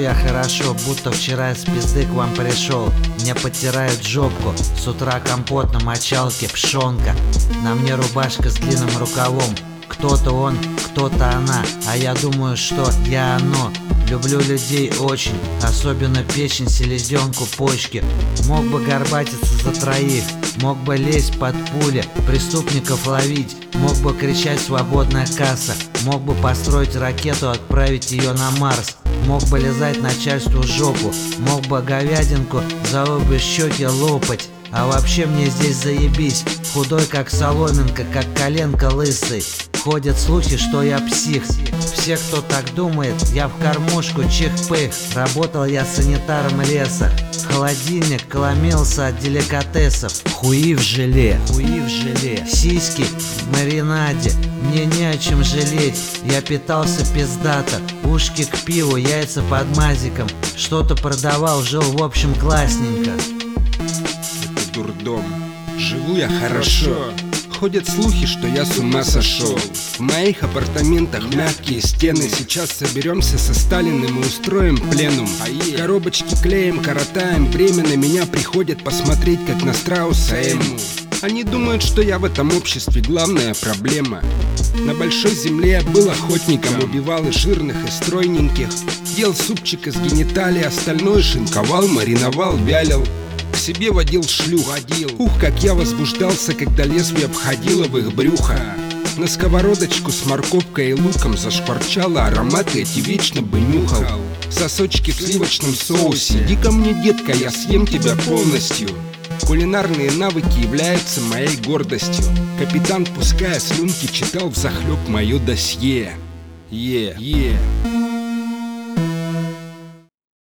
я хорошо, будто вчера из пизды к вам пришел. Мне подтирают жопку, с утра компот на мочалке, пшонка. На мне рубашка с длинным рукавом. Кто-то он, кто-то она, а я думаю, что я оно. Люблю людей очень, особенно печень, селезенку, почки. Мог бы горбатиться за троих, мог бы лезть под пули, преступников ловить, мог бы кричать «свободная касса», мог бы построить ракету, отправить ее на Марс, мог бы лизать начальству жопу, мог бы говядинку за обе щеки лопать. А вообще мне здесь заебись, худой как соломинка, как коленка лысый. Ходят слухи, что я псих. Все, кто так думает, я в кормушку чих-пых. Работал я санитаром леса. Холодильник ломился от деликатесов. Хуи в желе, сиськи в маринаде. Мне не о чем жалеть, я питался пиздато. Ушки к пиву, яйца под мазиком. Что-то продавал, жил в общем классненько. Это дурдом. Живу я хорошо. Ходят слухи, что я с ума сошел. В моих апартаментах мягкие стены. Сейчас соберемся со Сталиным и устроим пленум. Коробочки клеем, коротаем время. На меня приходят посмотреть, как на страуса Эму. Они думают, что я в этом обществе главная проблема. На большой земле я был охотником. Убивал и жирных, и стройненьких. Ел супчик из гениталий, остальное шинковал, мариновал, вялил. К себе водил шлюх. Ух, как я возбуждался, когда лезвие обходило в их брюхо. На сковородочку с морковкой и луком зашкварчало, ароматы эти вечно бы нюхал. Сосочки в сливочном соусе. Иди ко мне, детка, я съем тебя полностью. Кулинарные навыки являются моей гордостью. Капитан, пуская слюнки, читал взахлеб мое досье.